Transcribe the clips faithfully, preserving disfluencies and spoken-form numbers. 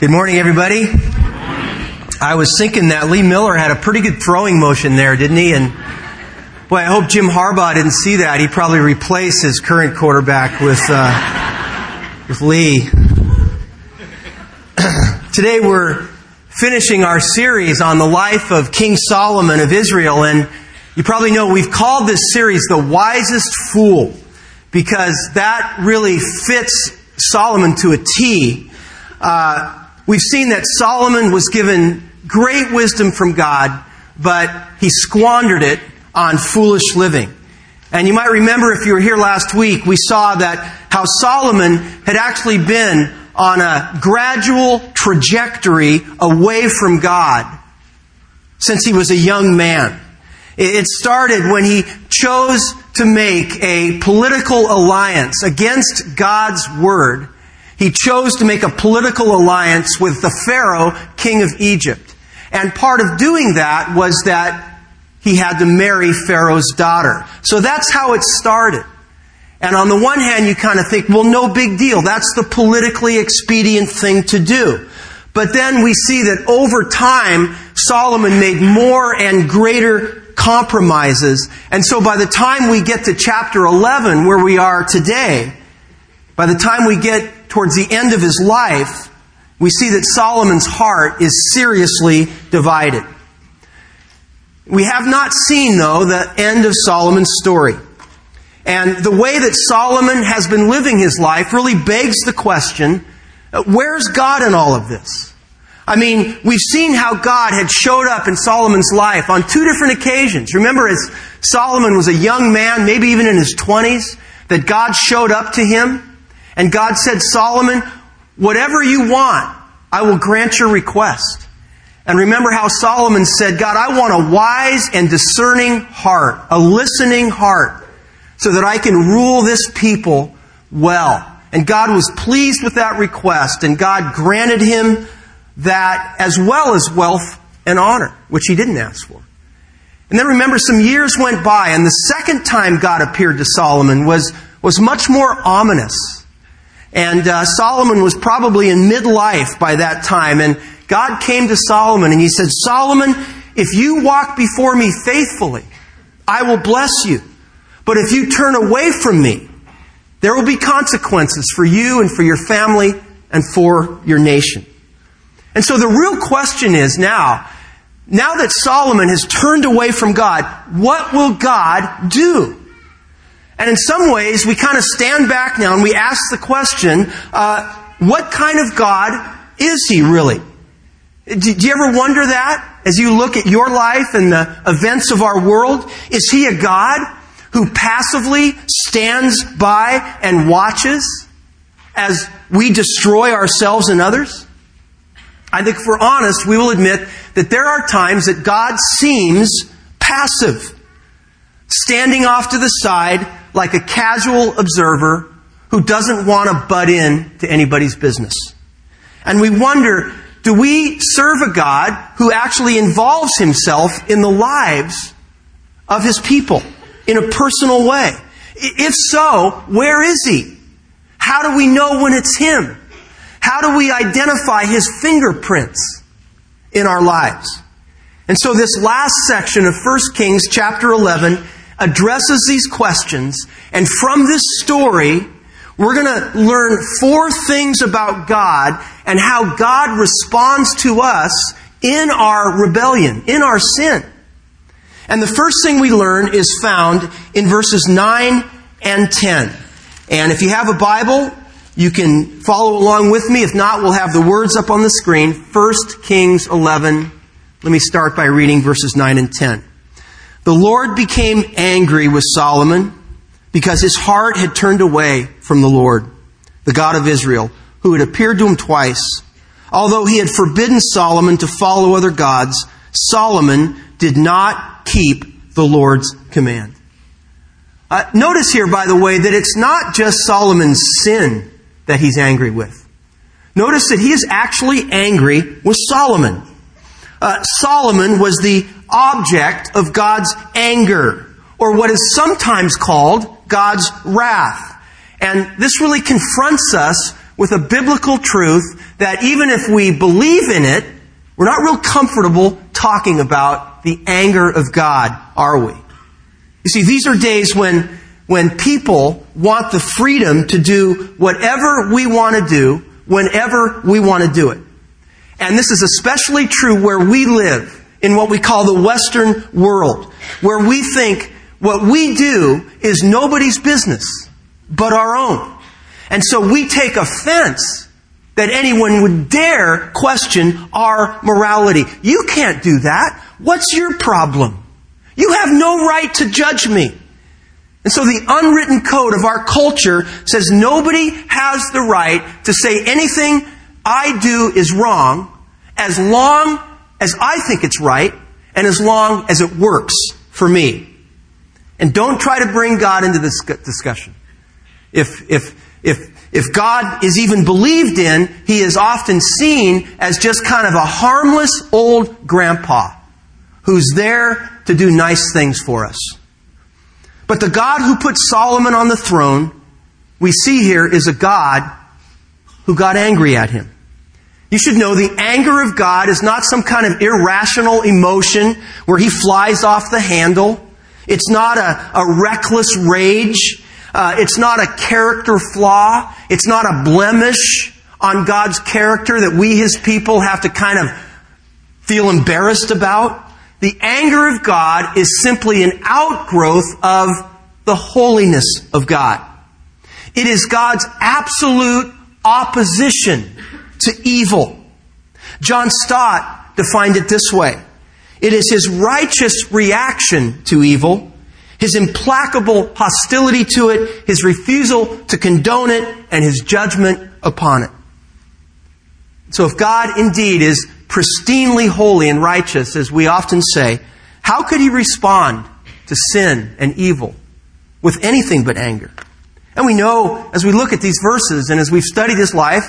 Good morning, everybody. I was thinking that Lee Miller had a pretty good throwing motion there, didn't he? And boy, I hope Jim Harbaugh didn't see that. He'd probably replace his current quarterback with uh, with Lee. Today we're finishing our series on the life of King Solomon of Israel, and you probably know we've called this series The Wisest Fool, because that really fits Solomon to a T. Uh, we've seen that Solomon was given great wisdom from God, but he squandered it on foolish living. And you might remember, if you were here last week, we saw that how Solomon had actually been on a gradual trajectory away from God since he was a young man. It started when he chose to make a political alliance against God's word. He chose to make a political alliance with the Pharaoh, king of Egypt. And part of doing that was that he had to marry Pharaoh's daughter. So that's how it started. And on the one hand, you kind of think, well, no big deal. That's the politically expedient thing to do. But then we see that over time, Solomon made more and greater compromises. And so by the time we get to chapter eleven, where we are today, by the time we get towards the end of his life, we see that Solomon's heart is seriously divided. We have not seen, though, the end of Solomon's story. And the way that Solomon has been living his life really begs the question, where's God in all of this? I mean, we've seen how God had showed up in Solomon's life on two different occasions. Remember, as Solomon was a young man, maybe even in his twenties, that God showed up to him. And God said, Solomon, whatever you want, I will grant your request. And remember how Solomon said, God, I want a wise and discerning heart, a listening heart, so that I can rule this people well. And God was pleased with that request, and God granted him that as well as wealth and honor, which he didn't ask for. And then remember, some years went by, and the second time God appeared to Solomon was, was much more ominous. And uh, Solomon was probably in midlife by that time. And God came to Solomon and he said, Solomon, if you walk before me faithfully, I will bless you. But if you turn away from me, there will be consequences for you and for your family and for your nation. And so the real question is now, now that Solomon has turned away from God, what will God do? And in some ways, we kind of stand back now and we ask the question, uh, what kind of God is He really? Do, do you ever wonder that as you look at your life and the events of our world? Is He a God who passively stands by and watches as we destroy ourselves and others? I think if we're honest, we will admit that there are times that God seems passive, standing off to the side like a casual observer who doesn't want to butt in to anybody's business. And we wonder, do we serve a God who actually involves Himself in the lives of His people in a personal way? If so, where is He? How do we know when it's Him? How do we identify His fingerprints in our lives? And so this last section of First Kings chapter eleven addresses these questions, and from this story, we're going to learn four things about God and how God responds to us in our rebellion, in our sin. And the first thing we learn is found in verses nine and ten. And if you have a Bible, you can follow along with me. If not, we'll have the words up on the screen. First Kings eleven. Let me start by reading verses nine and ten. The Lord became angry with Solomon because his heart had turned away from the Lord, the God of Israel, who had appeared to him twice. Although he had forbidden Solomon to follow other gods, Solomon did not keep the Lord's command. Uh, notice here, by the way, that it's not just Solomon's sin that he's angry with. Notice that he is actually angry with Solomon. Uh, Solomon was the object of God's anger, or what is sometimes called God's wrath. And this really confronts us with a biblical truth that even if we believe in it, we're not real comfortable talking about the anger of God, are we? You see, these are days when, when people want the freedom to do whatever we want to do, whenever we want to do it. And this is especially true where we live, in what we call the Western world, where we think what we do is nobody's business but our own. And so we take offense that anyone would dare question our morality. You can't do that. What's your problem? You have no right to judge me. And so the unwritten code of our culture says nobody has the right to say anything I do is wrong as long as I think it's right and as long as it works for me. And don't try to bring God into this discussion. If, if, if, if God is even believed in, He is often seen as just kind of a harmless old grandpa who's there to do nice things for us. But the God who put Solomon on the throne, we see here, is a God who got angry at him. You should know the anger of God is not some kind of irrational emotion where He flies off the handle. It's not a, a reckless rage. Uh, it's not a character flaw. It's not a blemish on God's character that we, His people, have to kind of feel embarrassed about. The anger of God is simply an outgrowth of the holiness of God. It is God's absolute opposition to evil. John Stott defined it this way. It is His righteous reaction to evil, His implacable hostility to it, His refusal to condone it, and His judgment upon it. So if God indeed is pristinely holy and righteous, as we often say, how could He respond to sin and evil with anything but anger? And we know, as we look at these verses and as we've studied His life,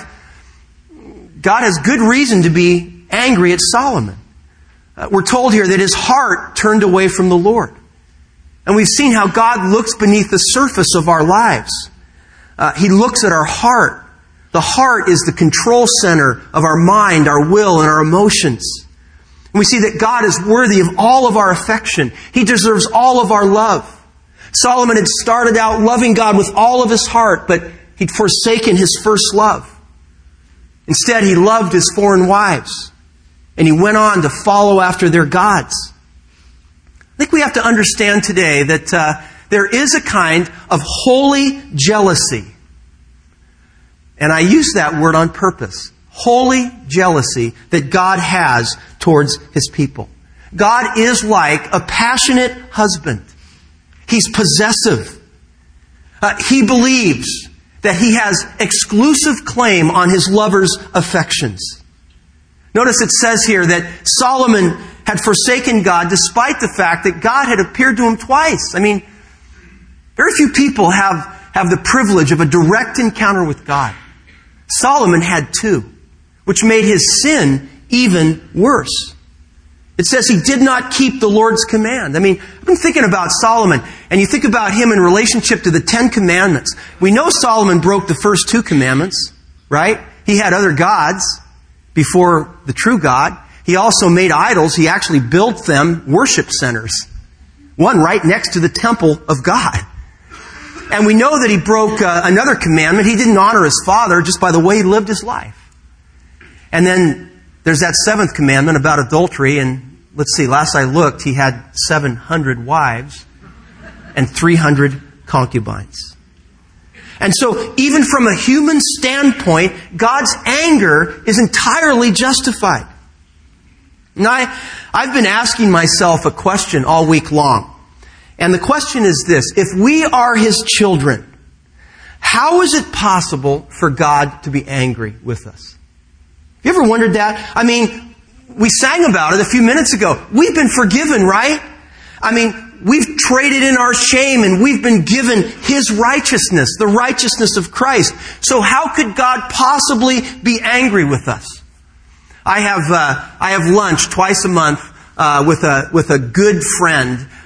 God has good reason to be angry at Solomon. Uh, we're told here that his heart turned away from the Lord. And we've seen how God looks beneath the surface of our lives. Uh, he looks at our heart. The heart is the control center of our mind, our will, and our emotions. And we see that God is worthy of all of our affection. He deserves all of our love. Solomon had started out loving God with all of his heart, but he'd forsaken his first love. Instead, he loved his foreign wives, and he went on to follow after their gods. I think we have to understand today that uh, there is a kind of holy jealousy. And I use that word on purpose. Holy jealousy that God has towards His people. God is like a passionate husband. He's possessive. Uh, he believes that he has exclusive claim on his lover's affections. Notice it says here that Solomon had forsaken God despite the fact that God had appeared to him twice. I mean, very few people have, have the privilege of a direct encounter with God. Solomon had two, which made his sin even worse. It says he did not keep the Lord's command. I mean, I've been thinking about Solomon, and you think about him in relationship to the Ten Commandments. We know Solomon broke the first two commandments, right? He had other gods before the true God. He also made idols. He actually built them worship centers. One right next to the temple of God. And we know that he broke uh, another commandment. He didn't honor his father just by the way he lived his life. And then there's that seventh commandment about adultery. And let's see, last I looked, he had seven hundred wives and three hundred concubines. And so even from a human standpoint, God's anger is entirely justified. Now, I, I've been asking myself a question all week long. And the question is this: if we are His children, how is it possible for God to be angry with us? Have you ever wondered that? I mean, we sang about it a few minutes ago. We've been forgiven, right? I mean, we've traded in our shame and we've been given His righteousness, the righteousness of Christ. So how could God possibly be angry with us? I have uh, I have lunch twice a month uh, with a with a good friend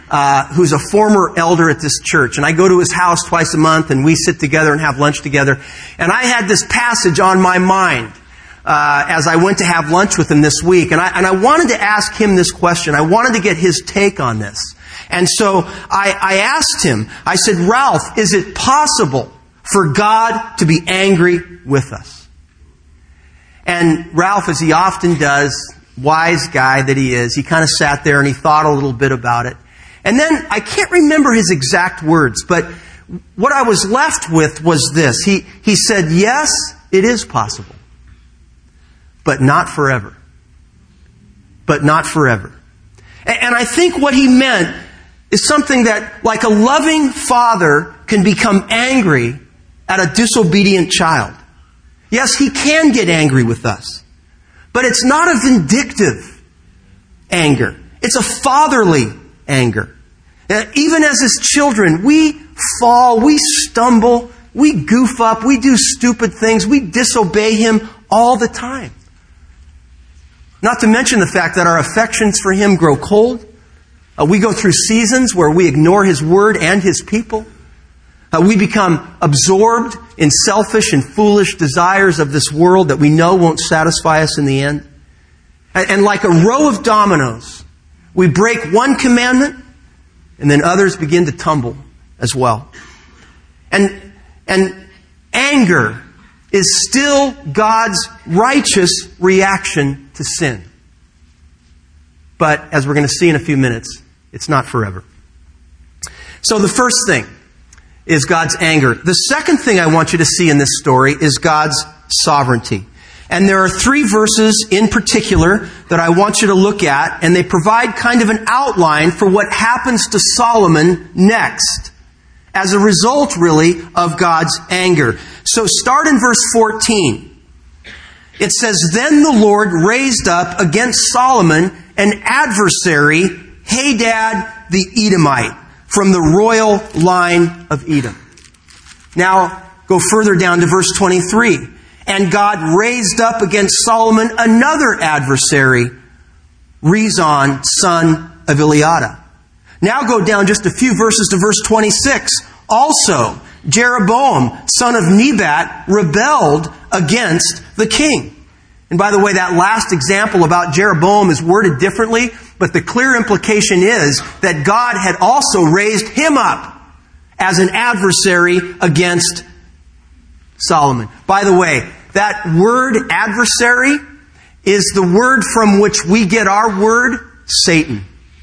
uh, who's a former elder at this church. And I go to his house twice a month, and we sit together and have lunch together. And I had this passage on my mind uh, as I went to have lunch with him this week. And I, and I wanted to ask him this question. I wanted to get his take on this. And so I, I asked him, I said, Ralph, is it possible for God to be angry with us? And Ralph, as he often does, wise guy that he is, he kind of sat there and he thought a little bit about it. And then, I can't remember his exact words, but what I was left with was this. He, he said, yes, it is possible, but not forever. But not forever. And, and I think what he meant is something that, like a loving father can become angry at a disobedient child. Yes, he can get angry with us. But it's not a vindictive anger. It's a fatherly anger. Even as his children, we fall, we stumble, we goof up, we do stupid things, we disobey him all the time. Not to mention the fact that our affections for him grow cold. Uh, we go through seasons where we ignore his word and his people. Uh, we become absorbed in selfish and foolish desires of this world that we know won't satisfy us in the end. And, and like a row of dominoes, we break one commandment, and then others begin to tumble as well. And, and anger is still God's righteous reaction to sin. But as we're going to see in a few minutes, it's not forever. So the first thing is God's anger. The second thing I want you to see in this story is God's sovereignty. And there are three verses in particular that I want you to look at, and they provide kind of an outline for what happens to Solomon next, as a result, really, of God's anger. So start in verse fourteen. It says, "Then the Lord raised up against Solomon an adversary, Hadad the Edomite, from the royal line of Edom." Now, go further down to verse twenty-three. "And God raised up against Solomon another adversary, Rezon, son of Eliada." Now go down just a few verses to verse twenty-six. "Also, Jeroboam, son of Nebat, rebelled against the king." And by the way, that last example about Jeroboam is worded differently, but the clear implication is that God had also raised him up as an adversary against Solomon. By the way, that word adversary is the word from which we get our word Satan.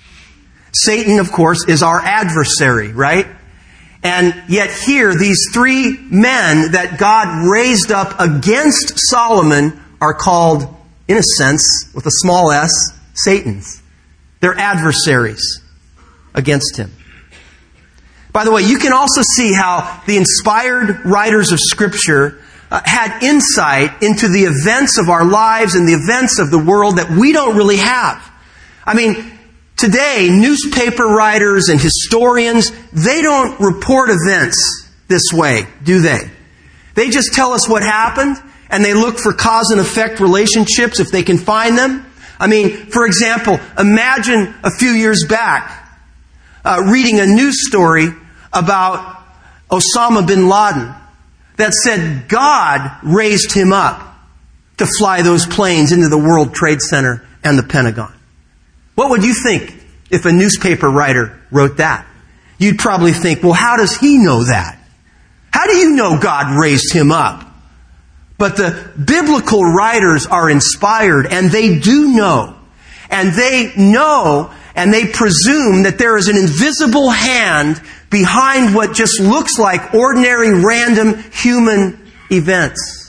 Satan, of course, is our adversary, right? And yet here, these three men that God raised up against Solomon are called, in a sense, with a small s, Satans. They're adversaries against him. By the way, you can also see how the inspired writers of Scripture uh, had insight into the events of our lives and the events of the world that we don't really have. I mean, today, newspaper writers and historians, they don't report events this way, do they? They just tell us what happened, and they look for cause and effect relationships if they can find them. I mean, for example, imagine a few years back uh, reading a news story about Osama bin Laden that said God raised him up to fly those planes into the World Trade Center and the Pentagon. What would you think if a newspaper writer wrote that? You'd probably think, well, how does he know that? How do you know God raised him up? But the biblical writers are inspired, and they do know. And they know, and they presume that there is an invisible hand behind what just looks like ordinary, random human events.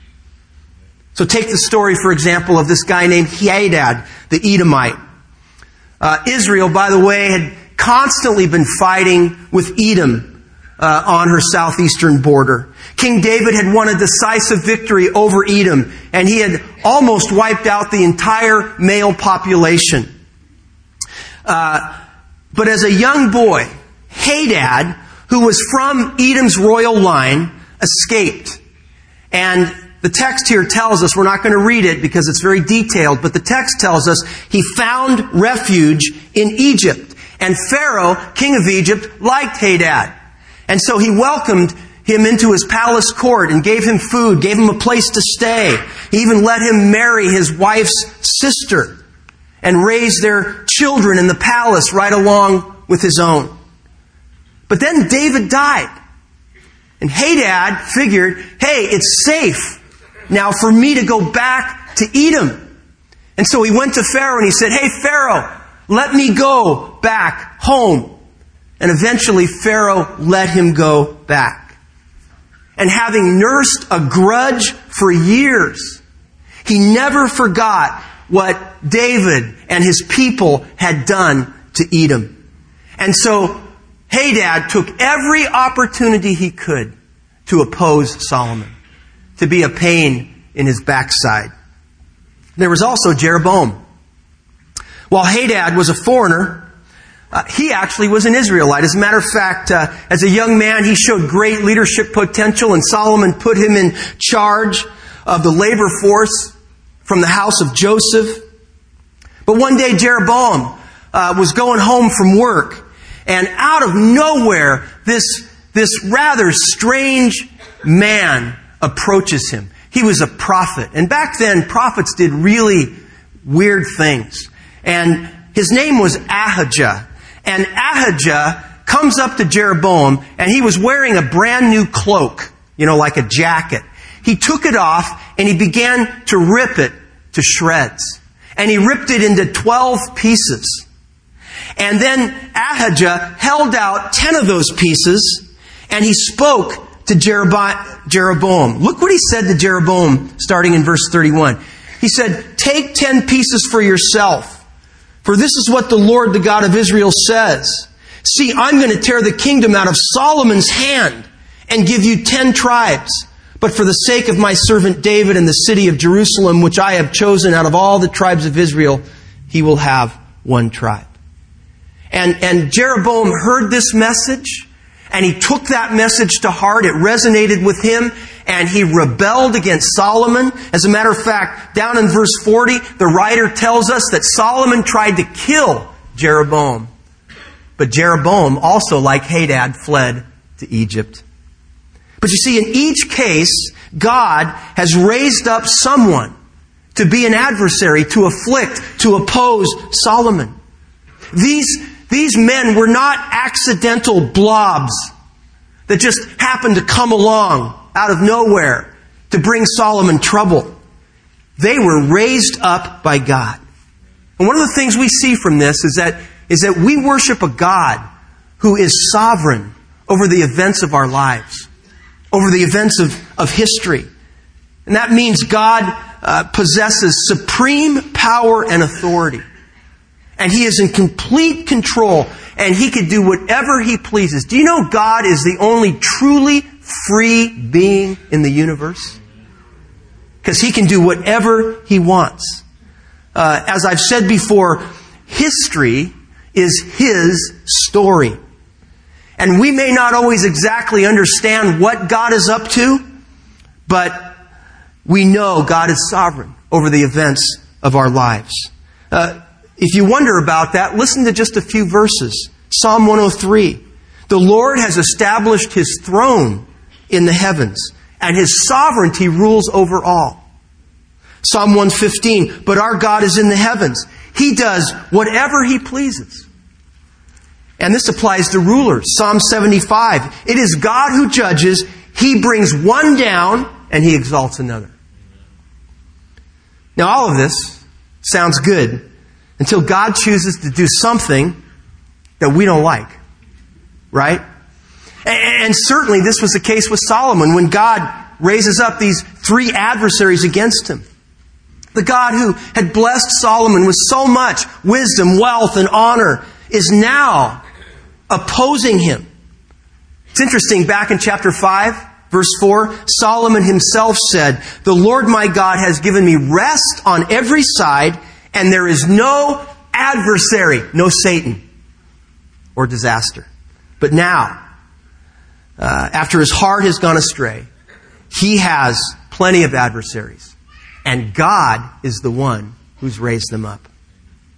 So take the story, for example, of this guy named Hadad, the Edomite. Uh, Israel, by the way, had constantly been fighting with Edom uh, on her southeastern border. King David had won a decisive victory over Edom, and he had almost wiped out the entire male population. Uh, but as a young boy, Hadad, who was from Edom's royal line, escaped. And the text here tells us, we're not going to read it because it's very detailed, but the text tells us he found refuge in Egypt. And Pharaoh, king of Egypt, liked Hadad. And so he welcomed him into his palace court and gave him food, gave him a place to stay. He even let him marry his wife's sister and raise their children in the palace right along with his own. But then David died. And Hadad figured, hey, it's safe now for me to go back to Edom. And so he went to Pharaoh and he said, hey, Pharaoh, let me go back home. And eventually Pharaoh let him go back. And having nursed a grudge for years, he never forgot what David and his people had done to Edom. And so Hadad took every opportunity he could to oppose Solomon, to be a pain in his backside. There was also Jeroboam. While Hadad was a foreigner, Uh, he actually was an Israelite. As a matter of fact, uh, as a young man, he showed great leadership potential, and Solomon put him in charge of the labor force from the house of Joseph. But one day, Jeroboam uh, was going home from work, and out of nowhere, this, this rather strange man approaches him. He was a prophet. And back then, prophets did really weird things. And his name was Ahijah. And Ahijah comes up to Jeroboam, and he was wearing a brand new cloak, you know, like a jacket. He took it off, and he began to rip it to shreds. And he ripped it into twelve pieces. And then Ahijah held out ten of those pieces, and he spoke to Jeroboam. Look what he said to Jeroboam, starting in verse thirty-one. He said, take ten pieces for yourself. For this is what the Lord, the God of Israel, says. See, I'm going to tear the kingdom out of Solomon's hand and give you ten tribes. But for the sake of my servant David and the city of Jerusalem, which I have chosen out of all the tribes of Israel, he will have one tribe. And, and Jeroboam heard this message, and he took that message to heart. It resonated with him, and he rebelled against Solomon. As a matter of fact, down in verse forty, the writer tells us that Solomon tried to kill Jeroboam. But Jeroboam, also like Hadad, fled to Egypt. But you see, in each case, God has raised up someone to be an adversary, to afflict, to oppose Solomon. These, these men were not accidental blobs that just happened to come along out of nowhere to bring Solomon trouble. They were raised up by God. And one of the things we see from this is that, is that we worship a God who is sovereign over the events of our lives, over the events of, of history. And that means God uh, possesses supreme power and authority. And He is in complete control, and He can do whatever He pleases. Do you know God is the only truly free being in the universe? Because He can do whatever He wants. Uh, as I've said before, history is His story. And we may not always exactly understand what God is up to, but we know God is sovereign over the events of our lives. Uh, If you wonder about that, listen to just a few verses. Psalm one oh three. The Lord has established His throne in the heavens, and His sovereignty rules over all. Psalm one fifteen. But our God is in the heavens. He does whatever He pleases. And this applies to rulers. Psalm seventy-five. It is God who judges. He brings one down, and He exalts another. Now all of this sounds good until God chooses to do something that we don't like. Right? And certainly this was the case with Solomon when God raises up these three adversaries against him. The God who had blessed Solomon with so much wisdom, wealth, and honor is now opposing him. It's interesting, back in chapter five, verse four, Solomon himself said, "The Lord my God has given me rest on every side, and there is no adversary," no Satan or disaster. But now, uh, after his heart has gone astray, he has plenty of adversaries. And God is the one who's raised them up.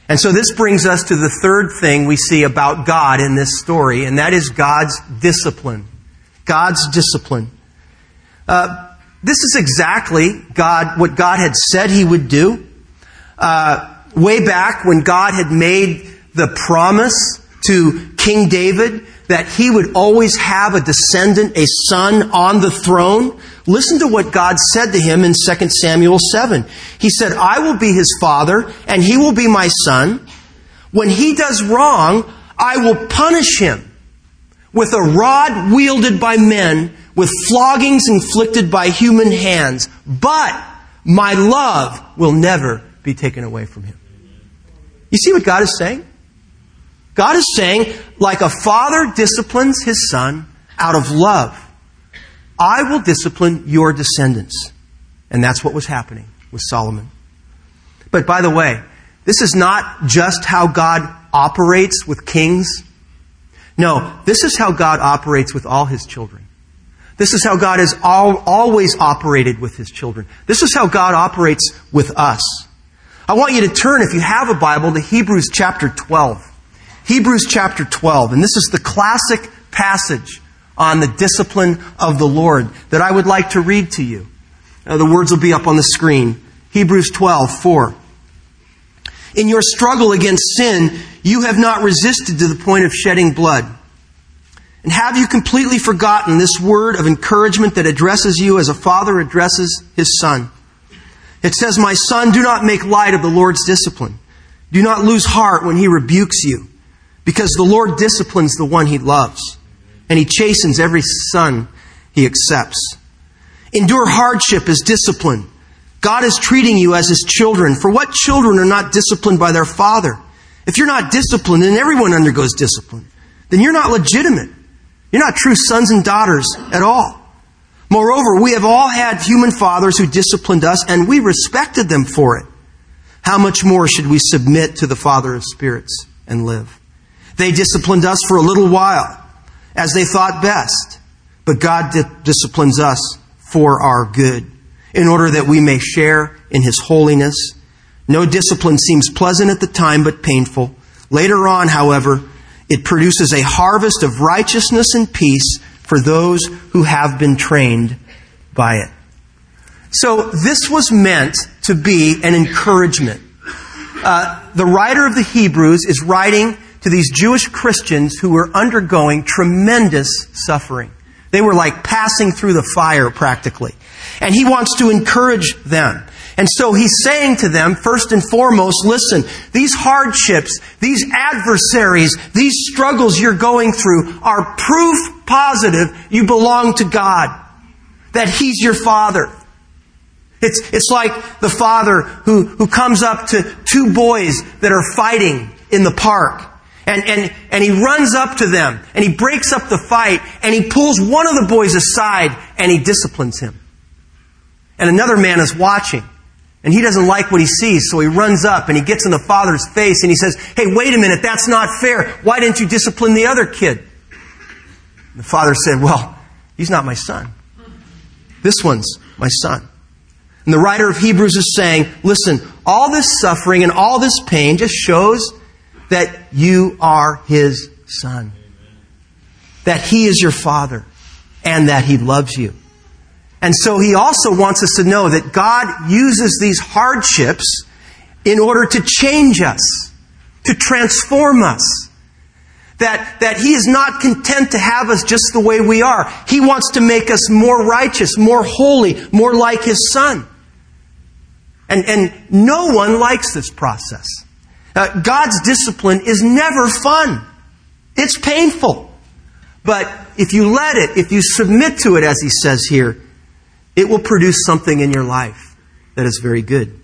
And so this brings us to the third thing we see about God in this story, and that is God's discipline. God's discipline. Uh, this is exactly God what God had said He would do. Uh, way back when God had made the promise to King David that he would always have a descendant, a son on the throne. Listen to what God said to him in Second Samuel seven. He said, I will be his father, and he will be my son. When he does wrong, I will punish him with a rod wielded by men, with floggings inflicted by human hands. But my love will never be taken away from him. You see what God is saying? God is saying, like a father disciplines his son out of love, I will discipline your descendants. And that's what was happening with Solomon. But by the way, this is not just how God operates with kings. No, this is how God operates with all His children. This is how God has al- always operated with His children. This is how God operates with us. I want you to turn, if you have a Bible, to Hebrews chapter twelve. Hebrews chapter twelve. And this is the classic passage on the discipline of the Lord that I would like to read to you. Uh, the words will be up on the screen. Hebrews twelve, four. In your struggle against sin, you have not resisted to the point of shedding blood. And have you completely forgotten this word of encouragement that addresses you as a father addresses his son? It says, my son, do not make light of the Lord's discipline. Do not lose heart when He rebukes you, because the Lord disciplines the one He loves, and He chastens every son He accepts. Endure hardship as discipline. God is treating you as His children. For what children are not disciplined by their father? If you're not disciplined, and everyone undergoes discipline, then you're not legitimate. You're not true sons and daughters at all. Moreover, we have all had human fathers who disciplined us, and we respected them for it. How much more should we submit to the Father of spirits and live? They disciplined us for a little while, as they thought best. But God di- disciplines us for our good, in order that we may share in His holiness. No discipline seems pleasant at the time, but painful. Later on, however, it produces a harvest of righteousness and peace for those who have been trained by it. So this was meant to be an encouragement. Uh, the writer of the Hebrews is writing to these Jewish Christians who were undergoing tremendous suffering. They were like passing through the fire practically. And he wants to encourage them. And so he's saying to them, first and foremost, listen, these hardships, these adversaries, these struggles you're going through are proof positive you belong to God. That He's your Father. It's, it's like the father who, who comes up to two boys that are fighting in the park. And, and, and he runs up to them and he breaks up the fight and he pulls one of the boys aside and he disciplines him. And another man is watching. And he doesn't like what he sees, so he runs up and he gets in the father's face and he says, hey, wait a minute, that's not fair. Why didn't you discipline the other kid? And the father said, well, he's not my son. This one's my son. And the writer of Hebrews is saying, listen, all this suffering and all this pain just shows that you are His son. That He is your Father and that He loves you. And so He also wants us to know that God uses these hardships in order to change us, to transform us. That, that He is not content to have us just the way we are. He wants to make us more righteous, more holy, more like His Son. And, and no one likes this process. Uh, God's discipline is never fun. It's painful. But if you let it, if you submit to it, as he says here, it will produce something in your life that is very good.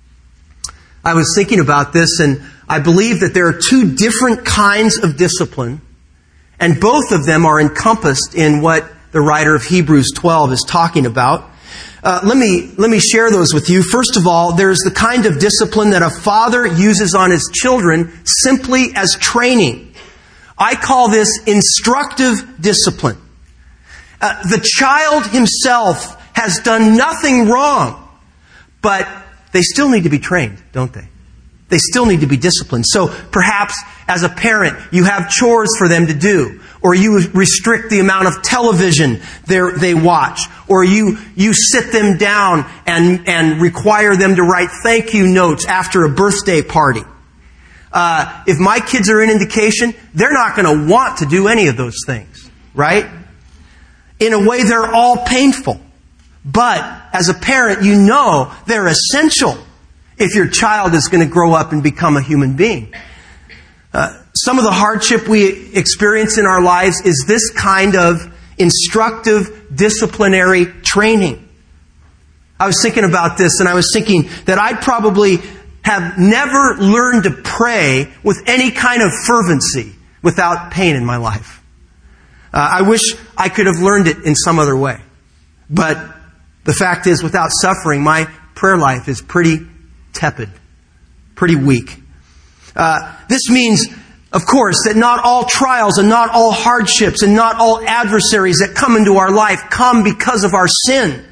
I was thinking about this, and I believe that there are two different kinds of discipline, and both of them are encompassed in what the writer of Hebrews twelve is talking about. Uh, let me let me share those with you. First of all, there's the kind of discipline that a father uses on his children simply as training. I call this instructive discipline. Uh, the child himself has done nothing wrong, but they still need to be trained, don't they? they still need to be disciplined. So perhaps as a parent, you have chores for them to do, or you restrict the amount of television they watch, or you, you sit them down and, and require them to write thank you notes after a birthday party. Uh, if my kids are an indication, they're not going to want to do any of those things, right? In a way, they're all painful. But as a parent, you know they're essential if your child is going to grow up and become a human being. Uh, some of the hardship we experience in our lives is this kind of instructive, disciplinary training. I was thinking about this, and I was thinking that I'd probably have never learned to pray with any kind of fervency without pain in my life. Uh, I wish I could have learned it in some other way. But the fact is, without suffering, my prayer life is pretty tepid, pretty weak. Uh, this means, of course, that not all trials and not all hardships and not all adversaries that come into our life come because of our sin.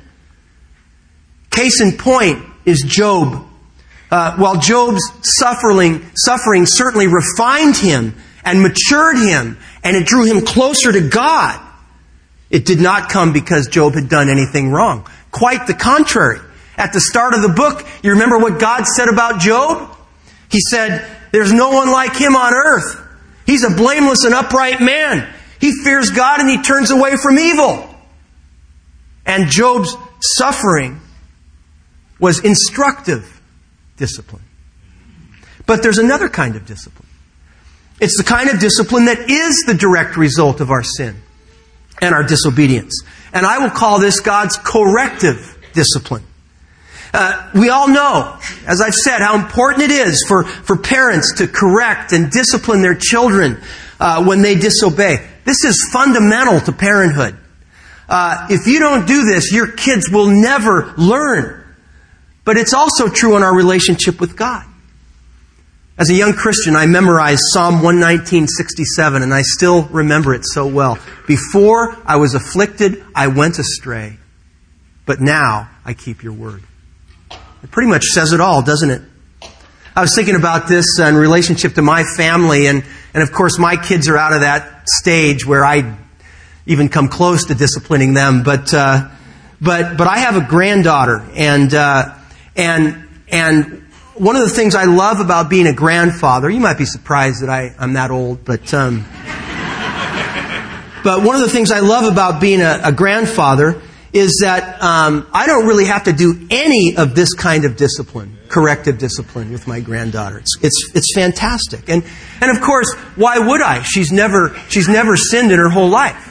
Case in point is Job. Uh, while Job's suffering, suffering certainly refined him and matured him, and it drew him closer to God, it did not come because Job had done anything wrong. Quite the contrary. At the start of the book, you remember what God said about Job? He said, there's no one like him on earth. He's a blameless and upright man. He fears God and he turns away from evil. And Job's suffering was instructive discipline. But there's another kind of discipline. It's the kind of discipline that is the direct result of our sin and our disobedience. And I will call this God's corrective discipline. Uh, we all know, as I've said, how important it is for, for parents to correct and discipline their children uh, when they disobey. This is fundamental to parenthood. Uh, if you don't do this, your kids will never learn. But it's also true in our relationship with God. As a young Christian, I memorized Psalm one nineteen, sixty-seven, and I still remember it so well. Before I was afflicted, I went astray, but now I keep your word. It pretty much says it all, doesn't it? I was thinking about this in relationship to my family, and, and of course my kids are out of that stage where I even come close to disciplining them, but uh, but but I have a granddaughter, and uh, and and one of the things I love about being a grandfather, you might be surprised that I, I'm that old, but um, but one of the things I love about being a, a grandfather is that um, I don't really have to do any of this kind of discipline, corrective discipline with my granddaughter. It's it's it's fantastic, and and of course, why would I? She's never she's never sinned in her whole life.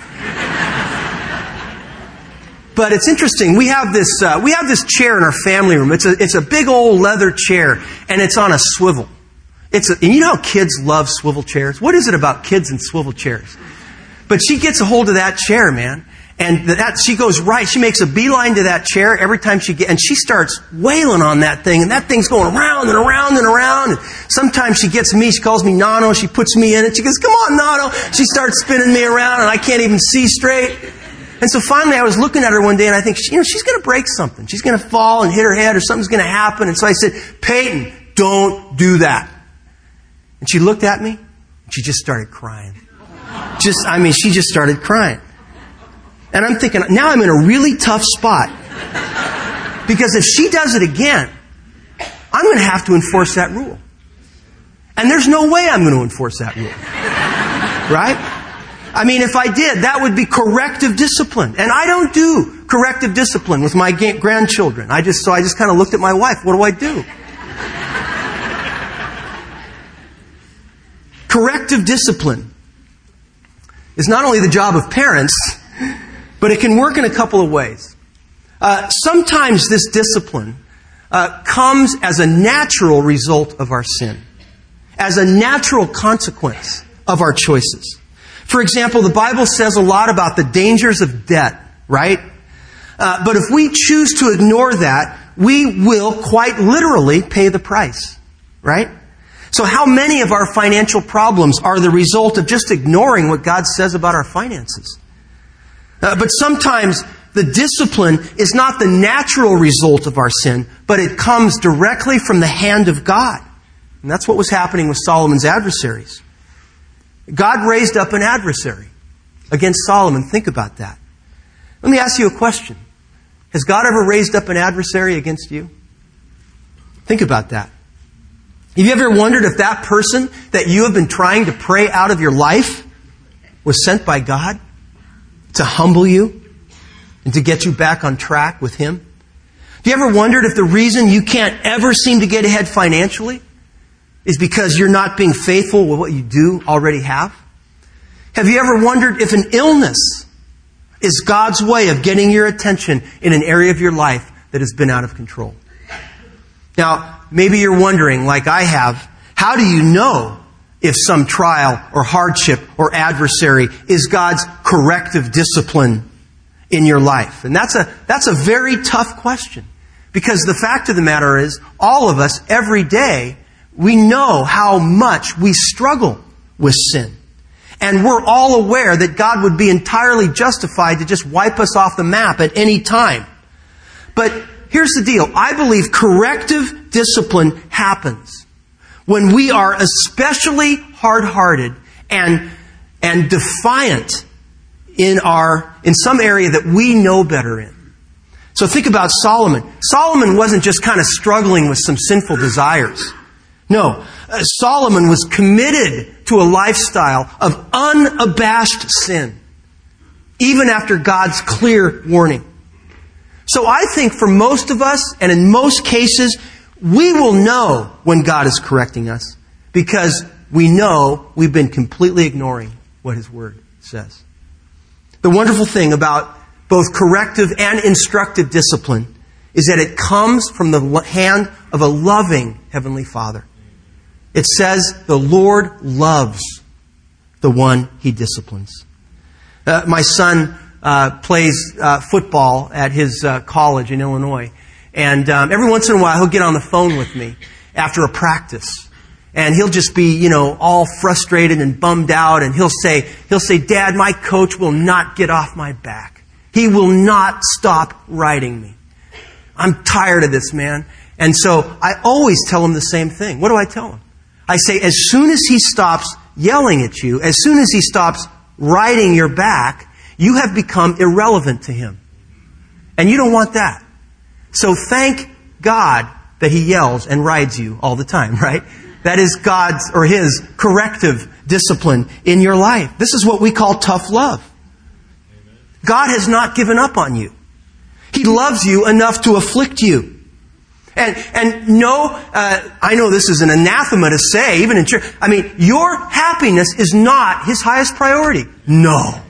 But it's interesting. We have this uh, we have this chair in our family room. It's a it's a big old leather chair, and it's on a swivel. It's a, and you know how kids love swivel chairs. What is it about kids and swivel chairs? But she gets a hold of that chair, man, and that she goes right. She makes a beeline to that chair every time she gets, and she starts wailing on that thing, and that thing's going around and around and around. And sometimes she gets me. She calls me Nano. She puts me in it. She goes, "Come on, Nano." She starts spinning me around, and I can't even see straight. And so finally I was looking at her one day and I think, you know, she's going to break something. She's going to fall and hit her head or something's going to happen. And so I said, "Peyton, don't do that." And she looked at me and she just started crying. Just, I mean, she just started crying. And I'm thinking, now I'm in a really tough spot. Because if she does it again, I'm going to have to enforce that rule. And there's no way I'm going to enforce that rule. Right? I mean, if I did, that would be corrective discipline. And I don't do corrective discipline with my grandchildren. I just, so I just kind of looked at my wife. What do I do? Corrective discipline is not only the job of parents, but it can work in a couple of ways. Uh, sometimes this discipline uh, comes as a natural result of our sin, as a natural consequence of our choices. For example, the Bible says a lot about the dangers of debt, right? Uh, but if we choose to ignore that, we will quite literally pay the price, right? So how many of our financial problems are the result of just ignoring what God says about our finances? Uh, but sometimes the discipline is not the natural result of our sin, but it comes directly from the hand of God. And that's what was happening with Solomon's adversaries. God raised up an adversary against Solomon. Think about that. Let me ask you a question. Has God ever raised up an adversary against you? Think about that. Have you ever wondered if that person that you have been trying to pray out of your life was sent by God to humble you and to get you back on track with Him? Have you ever wondered if the reason you can't ever seem to get ahead financially is because you're not being faithful with what you do already have? Have you ever wondered if an illness is God's way of getting your attention in an area of your life that has been out of control? Now, maybe you're wondering, like I have, how do you know if some trial or hardship or adversary is God's corrective discipline in your life? And that's a, that's a very tough question. Because the fact of the matter is, all of us, every day, we know how much we struggle with sin. And we're all aware that God would be entirely justified to just wipe us off the map at any time. But here's the deal. I believe corrective discipline happens when we are especially hard-hearted and, and defiant in our, in some area that we know better in. So think about Solomon. Solomon wasn't just kind of struggling with some sinful desires. No, uh, Solomon was committed to a lifestyle of unabashed sin, even after God's clear warning. So I think for most of us, and in most cases, we will know when God is correcting us because we know we've been completely ignoring what His Word says. The wonderful thing about both corrective and instructive discipline is that it comes from the hand of a loving Heavenly Father. It says the Lord loves the one He disciplines. Uh, my son uh, plays uh, football at his uh, college in Illinois. And um, every once in a while he'll get on the phone with me after a practice. And he'll just be, you know, all frustrated and bummed out. And he'll say, he'll say, Dad, my coach will not get off my back. He will not stop riding me. I'm tired of this, man. And so I always tell him the same thing. What do I tell him? I say, as soon as he stops yelling at you, as soon as he stops riding your back, you have become irrelevant to him. And you don't want that. So thank God that He yells and rides you all the time, right? That is God's or His corrective discipline in your life. This is what we call tough love. God has not given up on you. He loves you enough to afflict you. And and no, uh, I know this is an anathema to say, even in church. I mean, your happiness is not His highest priority. No.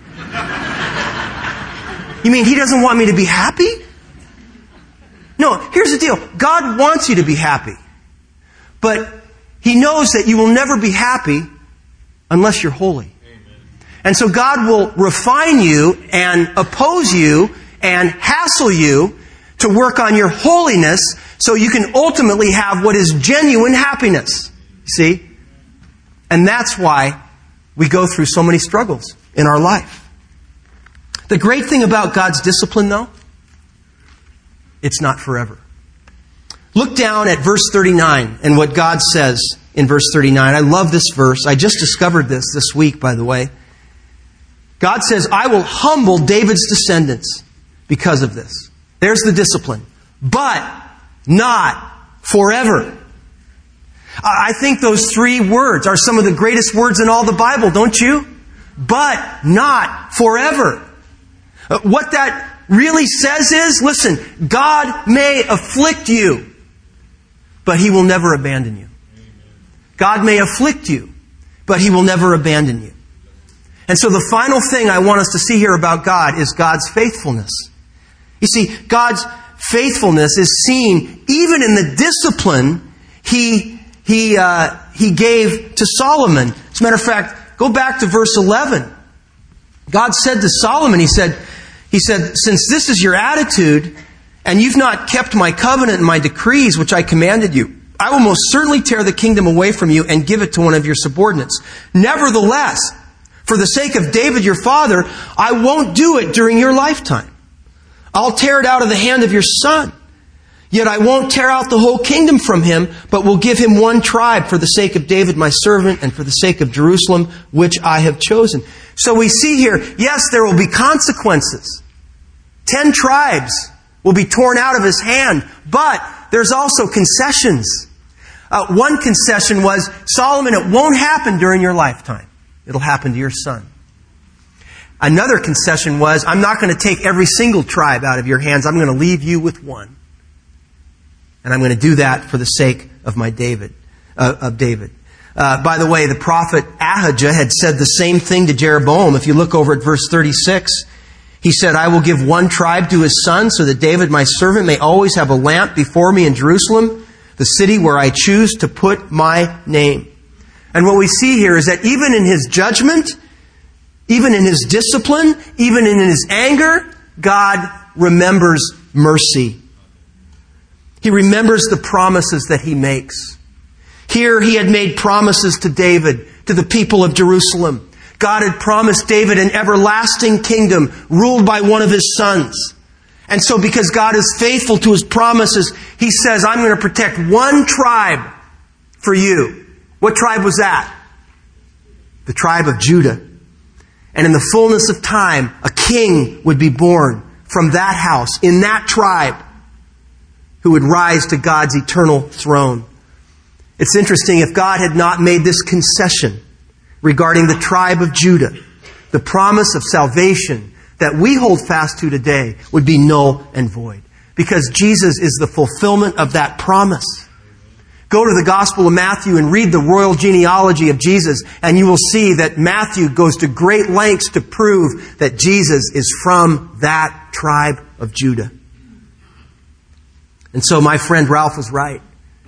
You mean He doesn't want me to be happy? No, here's the deal. God wants you to be happy. But He knows that you will never be happy unless you're holy. And so God will refine you and oppose you and hassle you to work on your holiness so you can ultimately have what is genuine happiness. See? And that's why we go through so many struggles in our life. The great thing about God's discipline, though, it's not forever. Look down at verse thirty-nine and what God says in verse thirty-nine. I love this verse. I just discovered this this week, by the way. God says, I will humble David's descendants because of this. There's the discipline. But not forever. I think those three words are some of the greatest words in all the Bible, don't you? But not forever. What that really says is, listen, God may afflict you, but He will never abandon you. God may afflict you, but He will never abandon you. And so the final thing I want us to see here about God is God's faithfulness. You see, God's faithfulness is seen even in the discipline He He uh, He gave to Solomon. As a matter of fact, go back to verse eleven. God said to Solomon, He said, He said, since this is your attitude, and you've not kept my covenant and my decrees which I commanded you, I will most certainly tear the kingdom away from you and give it to one of your subordinates. Nevertheless, for the sake of David your father, I won't do it during your lifetime. I'll tear it out of the hand of your son. Yet I won't tear out the whole kingdom from him, but will give him one tribe for the sake of David my servant and for the sake of Jerusalem, which I have chosen. So we see here, yes, there will be consequences. Ten tribes will be torn out of his hand, but there's also concessions. Uh, one concession was, Solomon, it won't happen during your lifetime. It'll happen to your son. Another concession was, I'm not going to take every single tribe out of your hands. I'm going to leave you with one. And I'm going to do that for the sake of my David, uh, of David. Uh, by the way, the prophet Ahijah had said the same thing to Jeroboam. If you look over at verse thirty-six, he said, I will give one tribe to his son so that David, my servant, may always have a lamp before me in Jerusalem, the city where I choose to put my name. And what we see here is that even in his judgment, even in his discipline, even in his anger, God remembers mercy. He remembers the promises that he makes. Here he had made promises to David, to the people of Jerusalem. God had promised David an everlasting kingdom ruled by one of his sons. And so because God is faithful to his promises, he says, I'm going to protect one tribe for you. What tribe was that? The tribe of Judah. And in the fullness of time, a king would be born from that house, in that tribe, who would rise to God's eternal throne. It's interesting, if God had not made this concession regarding the tribe of Judah, the promise of salvation that we hold fast to today would be null and void. Because Jesus is the fulfillment of that promise. Go to the Gospel of Matthew and read the royal genealogy of Jesus, and you will see that Matthew goes to great lengths to prove that Jesus is from that tribe of Judah. And so my friend Ralph was right.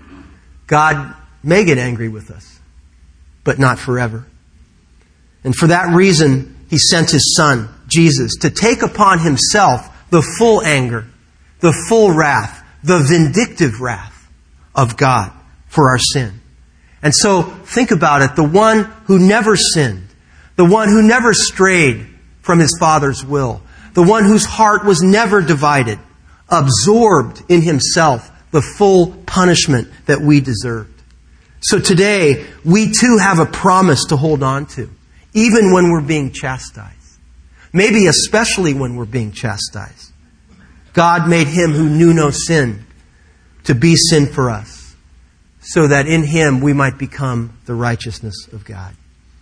God may get angry with us, but not forever. And for that reason, He sent His Son, Jesus, to take upon Himself the full anger, the full wrath, the vindictive wrath of God for our sin. And so, think about it. The one who never sinned, the one who never strayed from His Father's will, the one whose heart was never divided, absorbed in Himself the full punishment that we deserved. So today, we too have a promise to hold on to, even when we're being chastised. Maybe especially when we're being chastised. God made Him who knew no sin to be sin for us, so that in Him we might become the righteousness of God.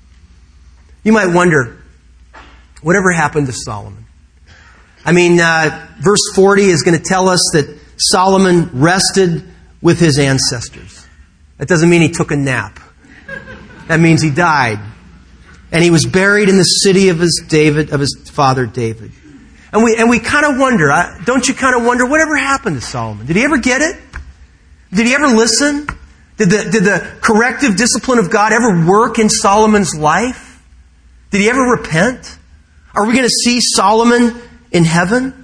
You might wonder, whatever happened to Solomon? I mean, uh, verse forty is going to tell us that Solomon rested with his ancestors. That doesn't mean he took a nap. That means he died. And he was buried in the city of his David, of his father David. And we and we kind of wonder, uh, don't you kind of wonder, whatever happened to Solomon? Did he ever get it? Did he ever listen? Did the, did the corrective discipline of God ever work in Solomon's life? Did he ever repent? Are we going to see Solomon in heaven?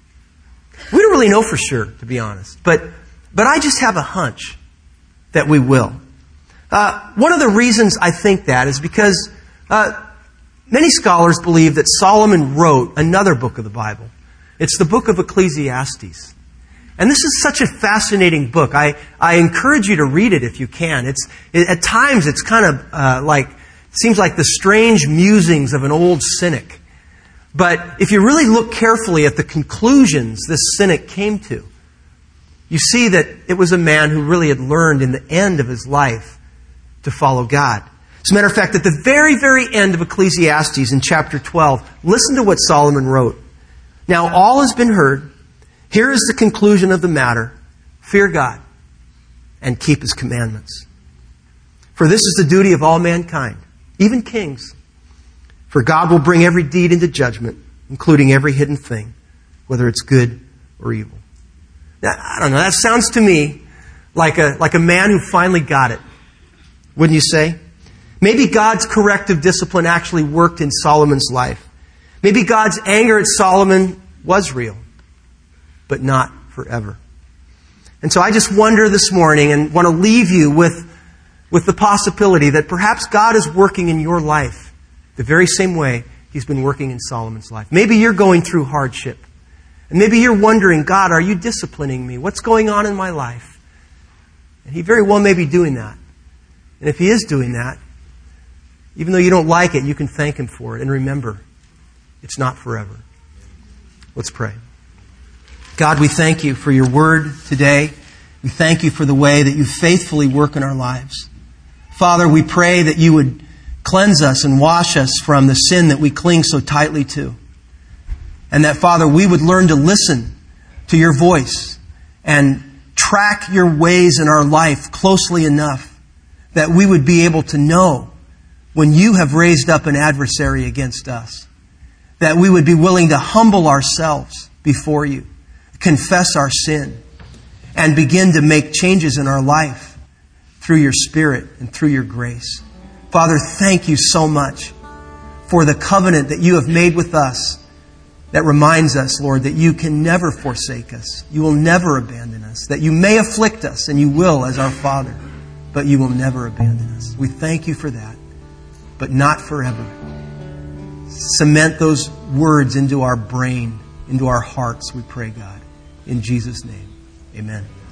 We don't really know for sure, to be honest. But but I just have a hunch that we will. Uh, one of the reasons I think that is because uh, many scholars believe that Solomon wrote another book of the Bible. It's the book of Ecclesiastes. And this is such a fascinating book. I, I encourage you to read it if you can. It's it, at times it's kind of uh, like, seems like the strange musings of an old cynic. But if you really look carefully at the conclusions this cynic came to, you see that it was a man who really had learned in the end of his life to follow God. As a matter of fact, at the very, very end of Ecclesiastes in chapter twelve, listen to what Solomon wrote. Now all has been heard. Here is the conclusion of the matter. Fear God and keep His commandments. For this is the duty of all mankind, even kings. For God will bring every deed into judgment, including every hidden thing, whether it's good or evil. Now, I don't know, that sounds to me like a, like a man who finally got it. Wouldn't you say? Maybe God's corrective discipline actually worked in Solomon's life. Maybe God's anger at Solomon was real, but not forever. And so I just wonder this morning and want to leave you with, with the possibility that perhaps God is working in your life the very same way He's been working in Solomon's life. Maybe you're going through hardship. And maybe you're wondering, God, are you disciplining me? What's going on in my life? And He very well may be doing that. And if He is doing that, even though you don't like it, you can thank Him for it. And remember, it's not forever. Let's pray. God, we thank You for Your word today. We thank You for the way that You faithfully work in our lives. Father, we pray that You would cleanse us and wash us from the sin that we cling so tightly to. And that, Father, we would learn to listen to Your voice and track Your ways in our life closely enough that we would be able to know when You have raised up an adversary against us. That we would be willing to humble ourselves before You, confess our sin, and begin to make changes in our life through Your Spirit and through Your grace. Father, thank You so much for the covenant that You have made with us that reminds us, Lord, that You can never forsake us. You will never abandon us. That You may afflict us, and You will as our Father, but You will never abandon us. We thank You for that, but not forever. Cement those words into our brain, into our hearts, we pray, God. In Jesus' name, amen.